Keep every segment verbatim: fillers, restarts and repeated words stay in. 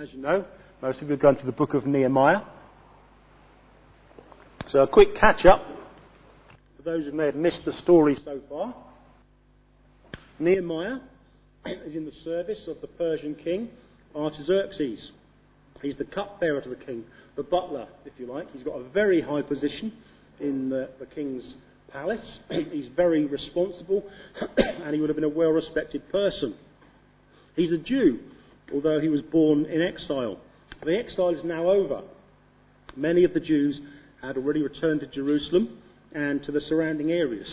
as you know. Most of you have gone to the book of Nehemiah. So a quick catch-up for those who may have missed the story so far. Nehemiah is in the service of the Persian king, Artaxerxes. He's the cupbearer to the king, the butler, if you like. He's got a very high position in the, the king's palace. He's very responsible, and he would have been a well-respected person. He's a Jew, although he was born in exile. The exile is now over. Many of the Jews had already returned to Jerusalem and to the surrounding areas.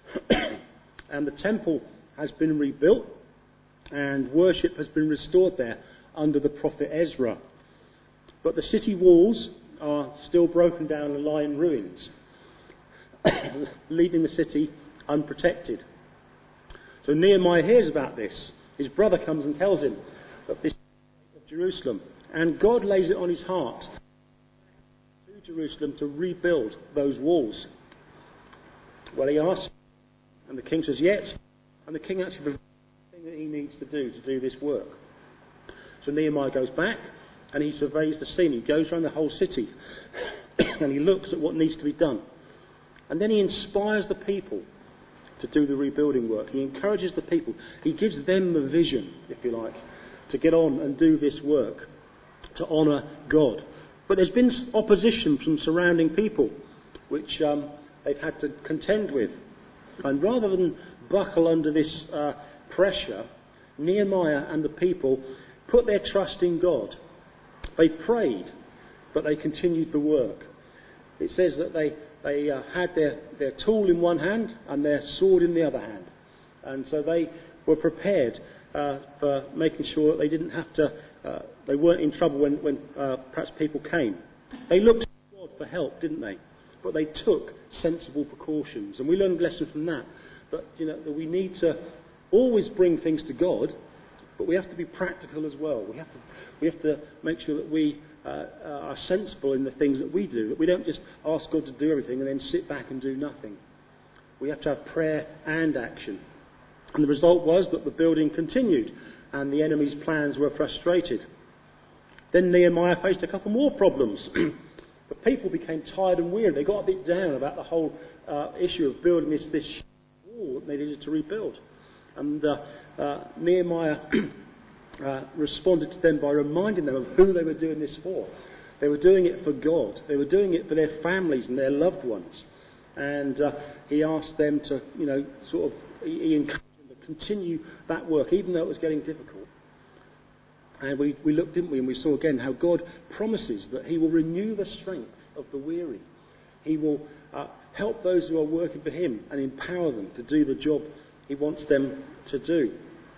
And the temple has been rebuilt, and worship has been restored there under the prophet Ezra. But the city walls are still broken down and lie in ruins, leaving the city unprotected. So Nehemiah hears about this. His brother comes and tells him that this is of Jerusalem, and God lays it on his heart to Jerusalem to rebuild those walls. Well, he asks, and the king says yes, and the king actually provides everything that he needs to do to do this work. So Nehemiah goes back and he surveys the scene. He goes around the whole city and he looks at what needs to be done. And then he inspires the people to do the rebuilding work. He encourages the people. He gives them the vision, if you like, to get on and do this work, to honour God. But there's been opposition from surrounding people, which um, they've had to contend with. And rather than buckle under this uh, pressure, Nehemiah and the people put their trust in God. They prayed, but they continued the work. It says that they, they uh, had their, their tool in one hand and their sword in the other hand. And so they were prepared uh, for making sure that they didn't have to, uh, they weren't in trouble when, when uh, perhaps people came. They looked to God for help, didn't they? But they took sensible precautions. And we learned a lesson from that. But, you know, that we need to always bring things to God, but we have to be practical as well. We have to, we have to make sure that we uh, are sensible in the things that we do, that we don't just ask God to do everything and then sit back and do nothing. We have to have prayer and action. And the result was that the building continued and the enemy's plans were frustrated. Then Nehemiah faced a couple more problems. The people became tired and weary. They got a bit down about the whole uh, issue of building this, this wall that they needed to rebuild. And uh, uh, Nehemiah uh, responded to them by reminding them of who they were doing this for. They were doing it for God. They were doing it for their families and their loved ones. And uh, he asked them to, you know, sort of, he, he encouraged them to continue that work, even though it was getting difficult. And we, we looked, didn't we, and we saw again how God promises that he will renew the strength of the weary. He will uh, help those who are working for him and empower them to do the job he wants them to do.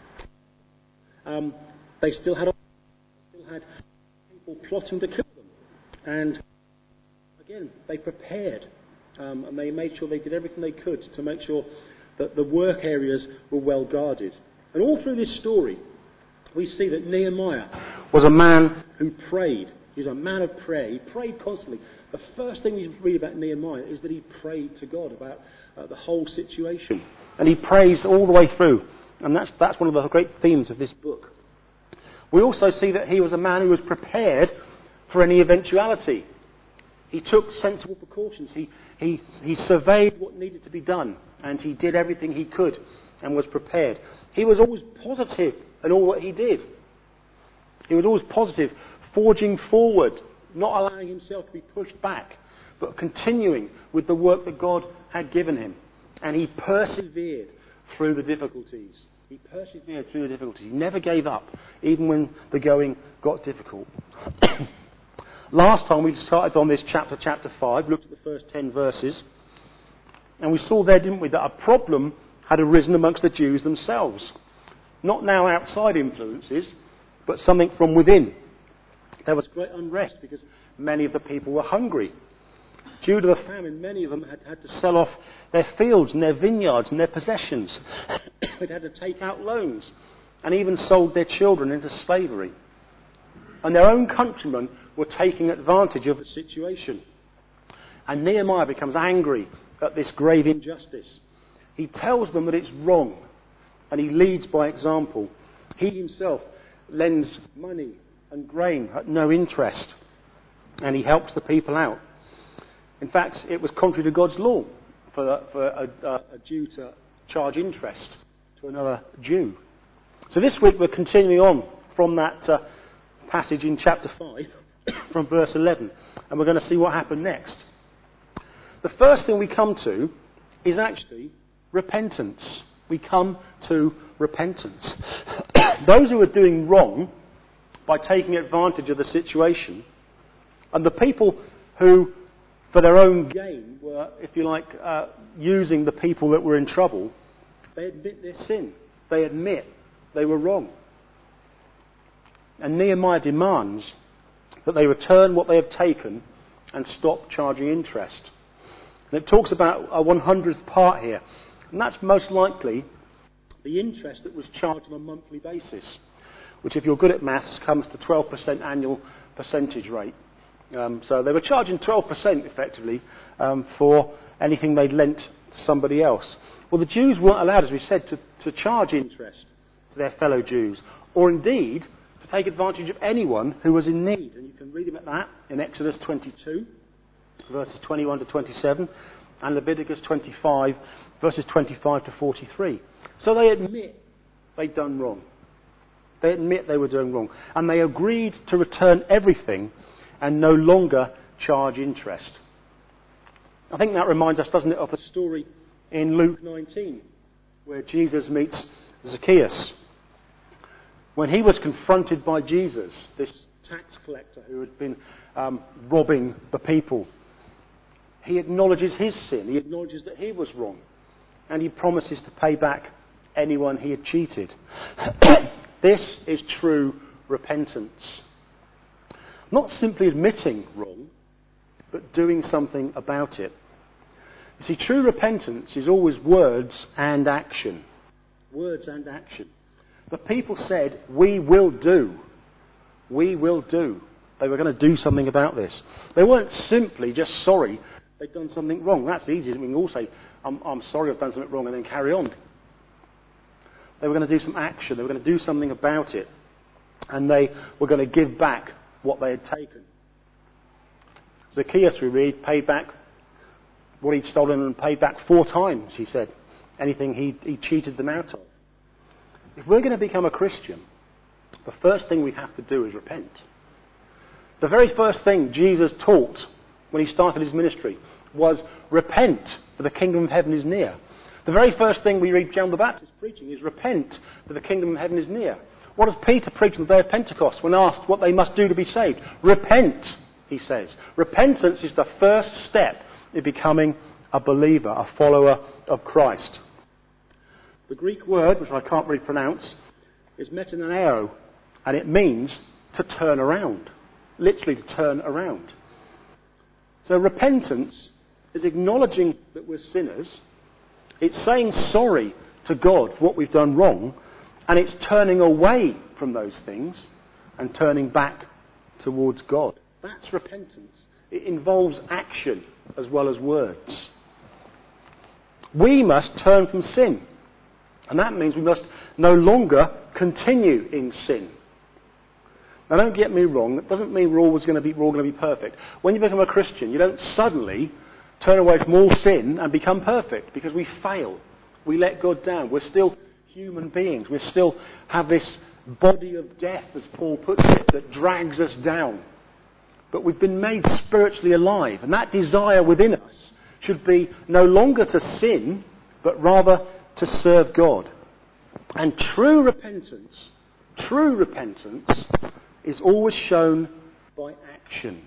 Um, they still had still had people plotting to kill them. And again, they prepared um, and they made sure they did everything they could to make sure that the work areas were well guarded. And all through this story, we see that Nehemiah was a man who prayed. He was a man of prayer. He prayed constantly. The first thing we read about Nehemiah is that he prayed to God about uh, the whole situation. And he prays all the way through. And that's, that's one of the great themes of this book. We also see that he was a man who was prepared for any eventuality. He took sensible precautions. He, he, he surveyed what needed to be done. And he did everything he could and was prepared. He was always positive in all that he did. He was always positive, forging forward, not allowing himself to be pushed back, but continuing with the work that God had given him. And he persevered through the difficulties. He persevered through the difficulties. He never gave up, even when the going got difficult. Last time we started on this chapter, chapter five, looked at the first ten verses, and we saw there, didn't we, that a problem had arisen amongst the Jews themselves. Not now outside influences, but something from within. There was great unrest because many of the people were hungry. Due to the famine, many of them had had to sell off their fields and their vineyards and their possessions. They'd had to take out loans and even sold their children into slavery. And their own countrymen were taking advantage of the situation. And Nehemiah becomes angry at this grave injustice. He tells them that it's wrong, and he leads by example. He himself lends money and grain at no interest, and he helps the people out. In fact, it was contrary to God's law for, the, for a, a, a Jew to charge interest to another Jew. So this week we're continuing on from that uh, passage in chapter five, from verse eleven, and we're going to see what happened next. The first thing we come to is actually repentance. We come to repentance. Those who are doing wrong by taking advantage of the situation, and the people who, for their own gain, were, if you like, uh, using the people that were in trouble, they admit their sin. They admit they were wrong. And Nehemiah demands that they return what they have taken and stop charging interest. And it talks about a one hundredth part here. And that's most likely the interest that was charged on a monthly basis, which, if you're good at maths, comes to twelve percent annual percentage rate. Um, so they were charging twelve percent effectively um, for anything they'd lent to somebody else. Well, the Jews weren't allowed, as we said, to, to charge interest to their fellow Jews, or indeed to take advantage of anyone who was in need. And you can read about that in Exodus twenty-two, verses twenty-one to twenty-seven, and Leviticus twenty-five, verses twenty-five to forty-three. So they admit they'd done wrong. They admit they were doing wrong. And they agreed to return everything and no longer charge interest. I think that reminds us, doesn't it, of a story in Luke nineteen, where Jesus meets Zacchaeus. When he was confronted by Jesus, this tax collector who had been um, robbing the people, he acknowledges his sin. He acknowledges that he was wrong. And he promises to pay back anyone he had cheated. This is true repentance. Not simply admitting wrong, but doing something about it. You see, true repentance is always words and action. Words and action. The people said, we will do. We will do. They were going to do something about this. They weren't simply just sorry they'd done something wrong. That's easy. We can all say, I'm, I'm sorry I've done something wrong, and then carry on. They were going to do some action. They were going to do something about it. And they were going to give back what they had taken. Zacchaeus, we read, paid back what he'd stolen and paid back four times, he said, anything he he cheated them out of. If we're going to become a Christian, the first thing we have to do is repent. The very first thing Jesus taught when he started his ministry was, repent, for the kingdom of heaven is near. The very first thing we read John the Baptist preaching is, repent, for the kingdom of heaven is near. What does Peter preach on the day of Pentecost when asked what they must do to be saved? Repent, he says. Repentance is the first step in becoming a believer, a follower of Christ. The Greek word, which I can't really pronounce, is metaneo, and it means to turn around. Literally to turn around. So repentance is acknowledging that we're sinners. It's saying sorry to God for what we've done wrong, and it's turning away from those things and turning back towards God. That's repentance. It involves action as well as words. We must turn from sin. And that means we must no longer continue in sin. Now don't get me wrong, that doesn't mean we're always going to be, we're all going to be perfect. When you become a Christian, you don't suddenly turn away from all sin and become perfect, because we fail. We let God down. We're still human beings. We still have this body of death, as Paul puts it, that drags us down. But we've been made spiritually alive, and that desire within us should be no longer to sin, but rather to serve God. And true repentance, true repentance is always shown by action.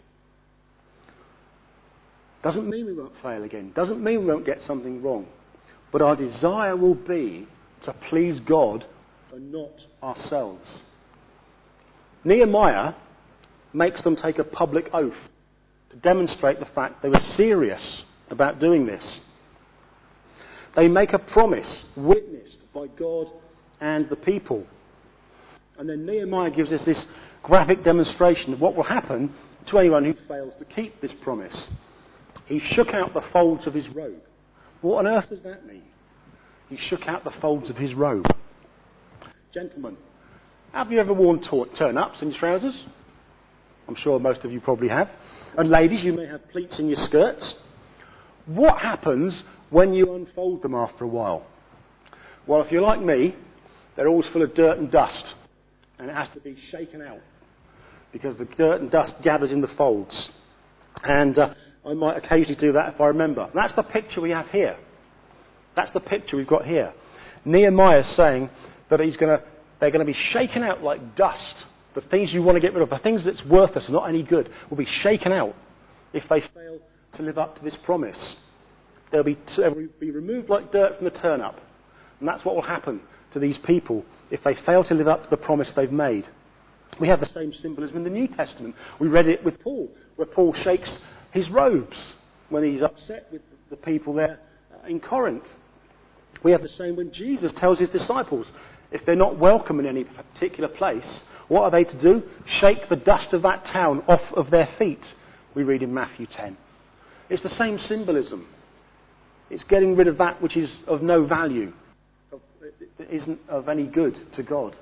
Doesn't mean we won't fail again. Doesn't mean we won't get something wrong. But our desire will be to please God and not ourselves. Nehemiah makes them take a public oath to demonstrate the fact they were serious about doing this. They make a promise witnessed by God and the people. And then Nehemiah gives us this graphic demonstration of what will happen to anyone who fails to keep this promise. He shook out the folds of his robe. What on earth does that mean? He shook out the folds of his robe. Gentlemen, Have you ever worn tor- turn-ups in your trousers? I'm sure most of you probably have. And ladies, you may have pleats in your skirts. What happens when you unfold them after a while? Well, if you're like me, they're always full of dirt and dust. And it has to be shaken out, because the dirt and dust gathers in the folds. And uh, I might occasionally do that if I remember. That's the picture we have here. That's the picture we've got here. Nehemiah is saying that he's going to, they're going to be shaken out like dust. The things you want to get rid of, the things that's worthless and not any good, will be shaken out if they fail to live up to this promise. They'll be, they'll be removed like dirt from the turnip. And that's what will happen to these people if they fail to live up to the promise they've made. We have the same symbolism in the New Testament. We read it with Paul, where Paul shakes his robes when he's upset with the people there in Corinth. We have the same when Jesus tells his disciples, if they're not welcome in any particular place, what are they to do? Shake the dust of that town off of their feet, we read in Matthew ten. It's the same symbolism. It's getting rid of that which is of no value, that isn't of any good to God.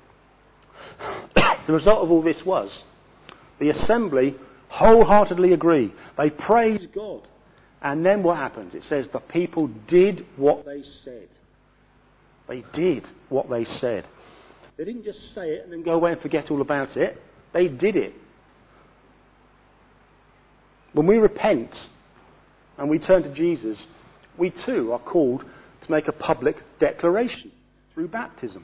The result of all this was the assembly wholeheartedly agree. They praise God. And then what happens? It says the people did what they said. They did what they said. They didn't just say it and then go away and forget all about it. They did it. When we repent and we turn to Jesus, we too are called to make a public declaration through baptism.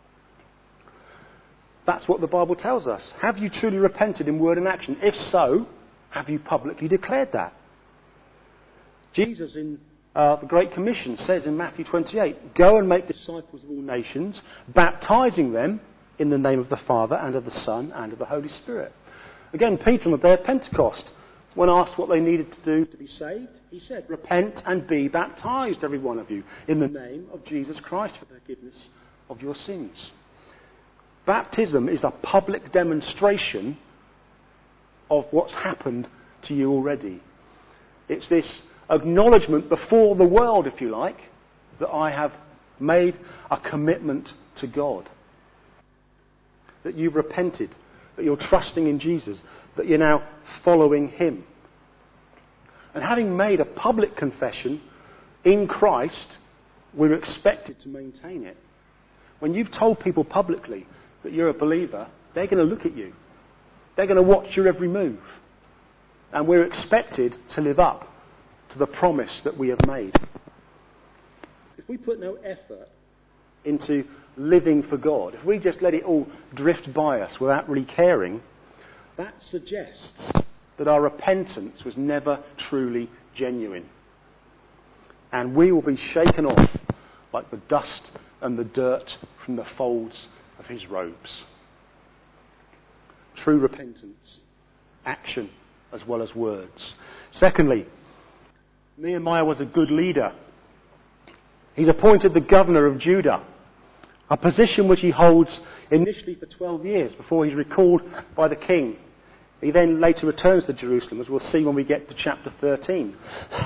That's what the Bible tells us. Have you truly repented in word and action? If so, have you publicly declared that? Jesus in uh, the Great Commission says in Matthew twenty-eight, go and make disciples of all nations, baptizing them in the name of the Father and of the Son and of the Holy Spirit. Again, Peter on the day of Pentecost, when asked what they needed to do to be saved, he said, repent and be baptized, every one of you, in the name of Jesus Christ for the forgiveness of your sins. Baptism is a public demonstration of what's happened to you already. It's this acknowledgement before the world, if you like, that I have made a commitment to God. That you've repented, that you're trusting in Jesus, that you're now following him. And having made a public confession in Christ, we're expected to maintain it. When you've told people publicly that you're a believer, they're going to look at you. They're going to watch your every move. And we're expected to live up to the promise that we have made. If we put no effort into living for God, if we just let it all drift by us without really caring, that suggests that our repentance was never truly genuine. And we will be shaken off like the dust and the dirt from the folds of his robes. True repentance, action as well as words. Secondly, Nehemiah was a good leader. He's appointed the governor of Judah, a position which he holds initially for twelve years before he's recalled by the king. He then later returns to Jerusalem, as we'll see when we get to chapter thirteen.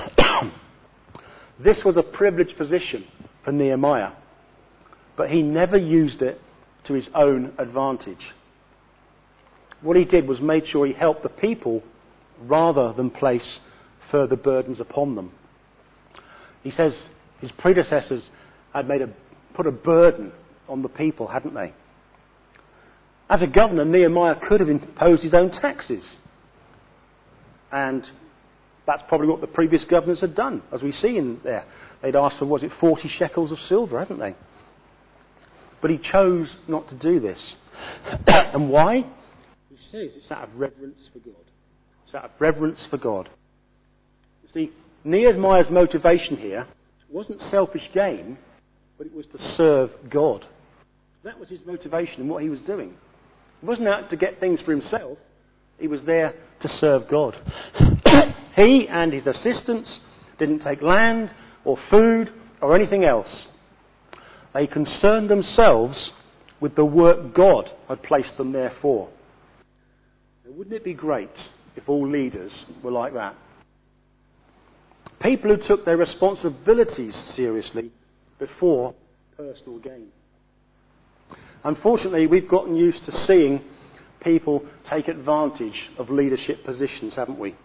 This was a privileged position for Nehemiah, but he never used it to his own advantage. What he did was made sure he helped the people rather than place further burdens upon them. He says his predecessors had made a, put a burden on the people, hadn't they? As a governor, Nehemiah could have imposed his own taxes. And that's probably what the previous governors had done, as we see in there. They'd asked for, was it forty shekels of silver, hadn't they? But he chose not to do this. And why? He says it's out of reverence for God. It's out of reverence for God. You see, Nehemiah's motivation here wasn't selfish gain, but it was to serve God. That was his motivation in what he was doing. He wasn't out to get things for himself. He was there to serve God. He and his assistants didn't take land or food or anything else. They concerned themselves with the work God had placed them there for. Now, wouldn't it be great if all leaders were like that? People who took their responsibilities seriously before personal gain. Unfortunately, we've gotten used to seeing people take advantage of leadership positions, haven't we?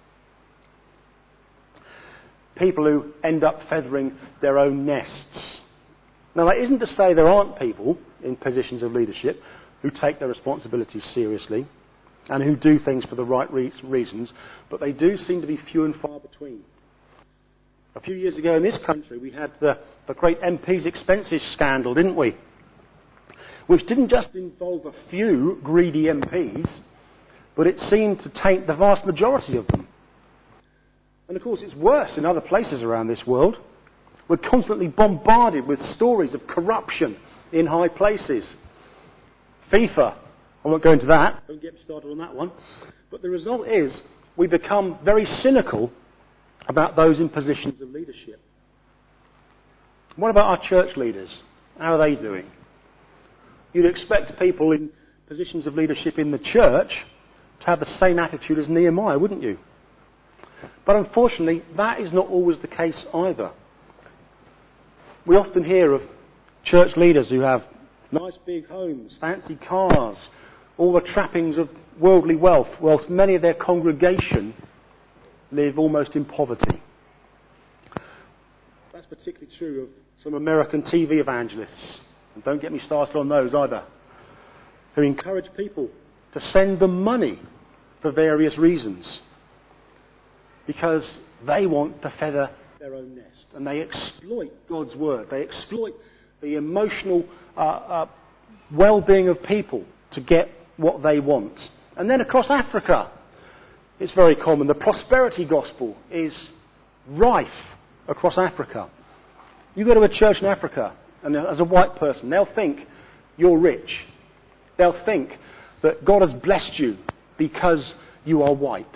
People who end up feathering their own nests. Now, that isn't to say there aren't people in positions of leadership who take their responsibilities seriously and who do things for the right re- reasons, but they do seem to be few and far between. A few years ago in this country, we had the, the great M P's expenses scandal, didn't we? Which didn't just involve a few greedy M Ps, but it seemed to taint the vast majority of them. And of course, it's worse in other places around this world. We're constantly bombarded with stories of corruption in high places. FIFA, I won't go into that, don't get me started on that one. But the result is we become very cynical about those in positions of leadership. What about our church leaders? How are they doing? You'd expect people in positions of leadership in the church to have the same attitude as Nehemiah, wouldn't you? But unfortunately, that is not always the case either. We often hear of church leaders who have nice big homes, fancy cars, all the trappings of worldly wealth, whilst many of their congregation live almost in poverty. That's particularly true of some American T V evangelists, and don't get me started on those either, who encourage people to send them money for various reasons, because they want to feather their own nest, and they exploit God's word. They exploit the emotional uh, uh, well-being of people to get what they want. And then across Africa, it's very common. The prosperity gospel is rife across Africa. You go to a church in Africa, and as a white person, they'll think you're rich. They'll think that God has blessed you because you are white.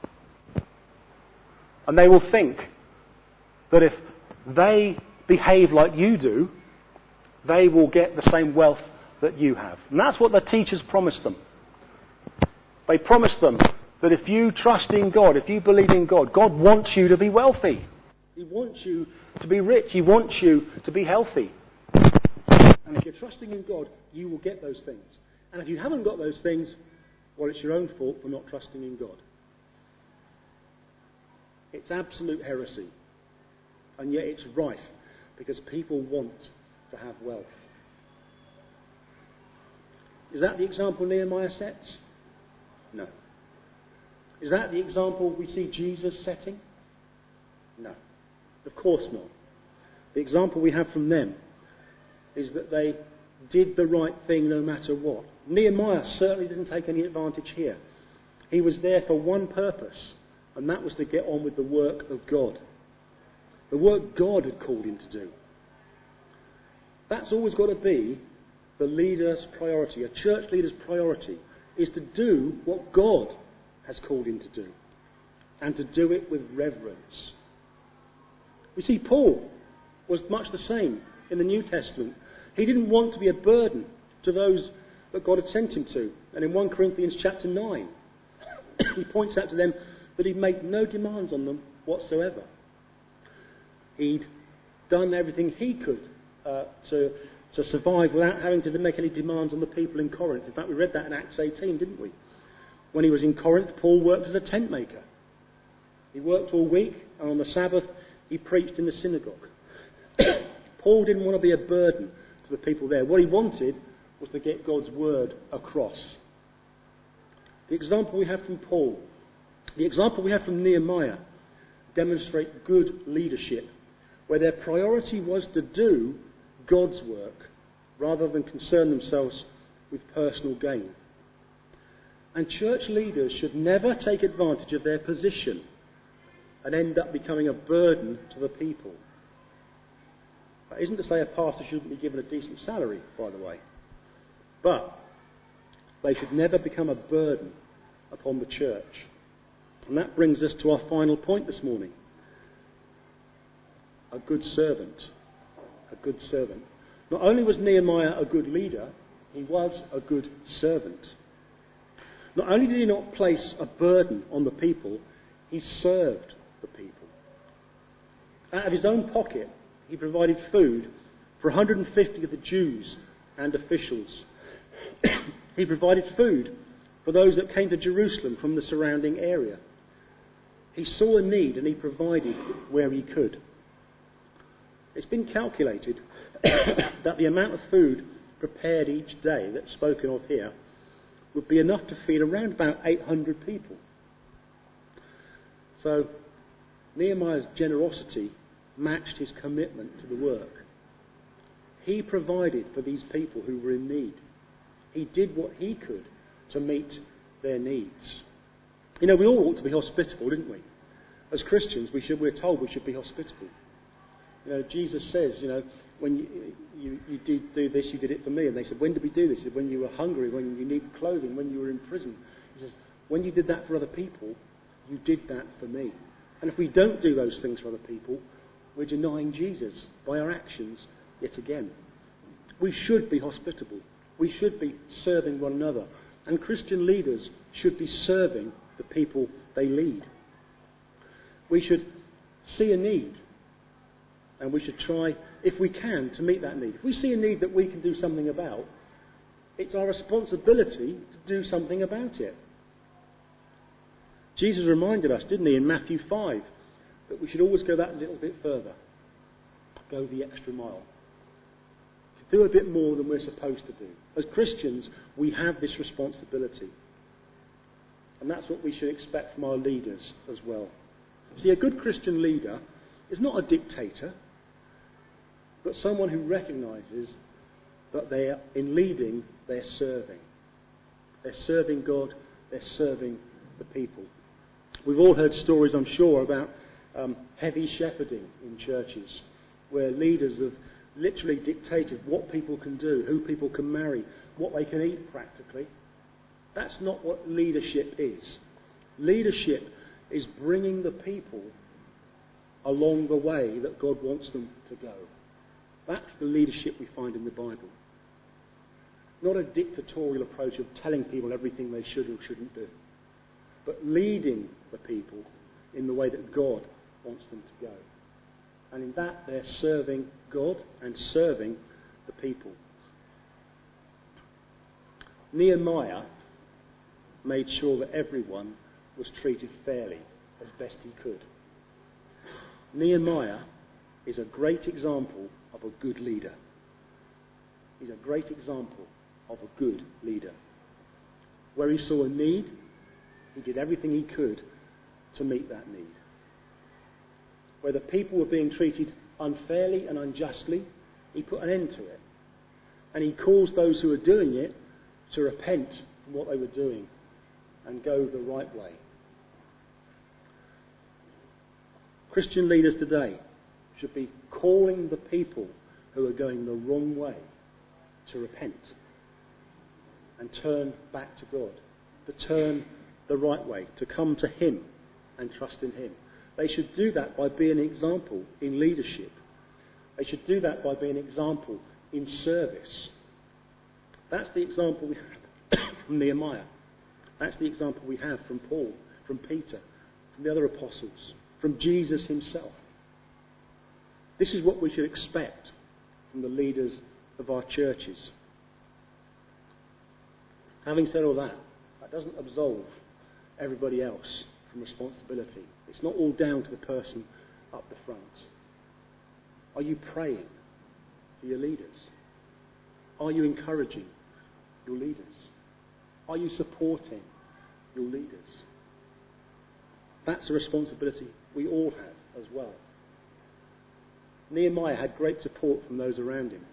And they will think that if they behave like you do, they will get the same wealth that you have. And that's what the teachers promised them. They promised them that if you trust in God, if you believe in God, God wants you to be wealthy. He wants you to be rich. He wants you to be healthy. And if you're trusting in God, you will get those things. And if you haven't got those things, well, it's your own fault for not trusting in God. It's absolute heresy. And yet it's rife, because people want to have wealth. Is that the example Nehemiah sets? No. Is that the example we see Jesus setting? No. Of course not. The example we have from them is that they did the right thing no matter what. Nehemiah certainly didn't take any advantage here. He was there for one purpose, and that was to get on with the work of God. The work God had called him to do. That's always got to be the leader's priority. A church leader's priority is to do what God has called him to do, and to do it with reverence. We see Paul was much the same in the New Testament. He didn't want to be a burden to those that God had sent him to. And in First Corinthians chapter nine, he points out to them that he'd made no demands on them whatsoever. He'd done everything he could uh, to, to survive without having to make any demands on the people in Corinth. In fact, we read that in Acts eighteen, didn't we? When he was in Corinth, Paul worked as a tent maker. He worked all week, and on the Sabbath, he preached in the synagogue. Paul didn't want to be a burden to the people there. What he wanted was to get God's word across. The example we have from Paul, the example we have from Nehemiah, demonstrate good leadership, where their priority was to do God's work rather than concern themselves with personal gain. And church leaders should never take advantage of their position and end up becoming a burden to the people. That isn't to say a pastor shouldn't be given a decent salary, by the way. But they should never become a burden upon the church. And that brings us to our final point this morning. A good servant. A good servant. Not only was Nehemiah a good leader, he was a good servant. Not only did he not place a burden on the people, he served the people. Out of his own pocket, he provided food for one hundred fifty of the Jews and officials. He provided food for those that came to Jerusalem from the surrounding area. He saw a need and he provided where he could. It's been calculated that the amount of food prepared each day that's spoken of here would be enough to feed around about eight hundred people. So Nehemiah's generosity matched his commitment to the work. He provided for these people who were in need. He did what he could to meet their needs. You know, we all ought to be hospitable, didn't we? As Christians, we should, we're told we should be hospitable. You know, Jesus says, you know, when you, you, you do, do this, you did it for me. And they said, when did we do this? He said, when you were hungry, when you needed clothing, when you were in prison. He says, when you did that for other people, you did that for me. And if we don't do those things for other people, we're denying Jesus by our actions yet again. We should be hospitable. We should be serving one another. And Christian leaders should be serving the people they lead. We should see a need, and we should try, if we can, to meet that need. If we see a need that we can do something about, it's our responsibility to do something about it. Jesus reminded us, didn't he, in Matthew five, that we should always go that little bit further. Go the extra mile. To do a bit more than we're supposed to do. As Christians, we have this responsibility. And that's what we should expect from our leaders as well. See, a good Christian leader is not a dictator, but someone who recognises that they are, in leading, they're serving. They're serving God, they're serving the people. We've all heard stories, I'm sure, about um, heavy shepherding in churches, where leaders have literally dictated what people can do, who people can marry, what they can eat practically. That's not what leadership is. Leadership is bringing the people along the way that God wants them to go. That's the leadership we find in the Bible. Not a dictatorial approach of telling people everything they should or shouldn't do, but leading the people in the way that God wants them to go. And in that, they're serving God and serving the people. Nehemiah made sure that everyone was treated fairly as best he could. Nehemiah is a great example of a good leader. He's a great example of a good leader. Where he saw a need, he did everything he could to meet that need. Where the people were being treated unfairly and unjustly, he put an end to it. And he calls those who are doing it to repent from what they were doing and go the right way. Christian leaders today should be calling the people who are going the wrong way to repent and turn back to God, to turn the right way, to come to Him and trust in Him. They should do that by being an example in leadership. They should do that by being an example in service. That's the example we have from Nehemiah. That's the example we have from Paul, from Peter, from the other apostles, from Jesus himself. This is what we should expect from the leaders of our churches. Having said all that, that doesn't absolve everybody else from responsibility. It's not all down to the person up the front. Are you praying for your leaders? Are you encouraging your leaders? Are you supporting your leaders? That's a responsibility we all have as well. Nehemiah had great support from those around him.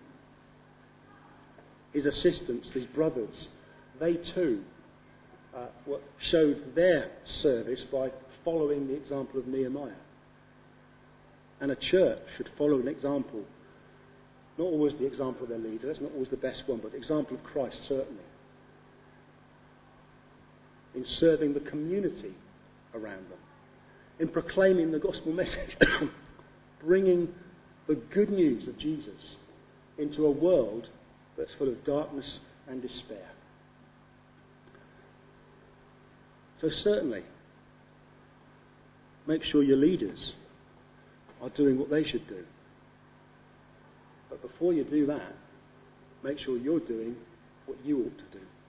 His assistants, his brothers, they too uh, showed their service by following the example of Nehemiah. And a church should follow an example, not always the example of their leader, that's not always the best one, but the example of Christ certainly, in serving the community around them, in proclaiming the gospel message, bringing the good news of Jesus into a world that's full of darkness and despair. So certainly, make sure your leaders are doing what they should do. But before you do that, make sure you're doing what you ought to do.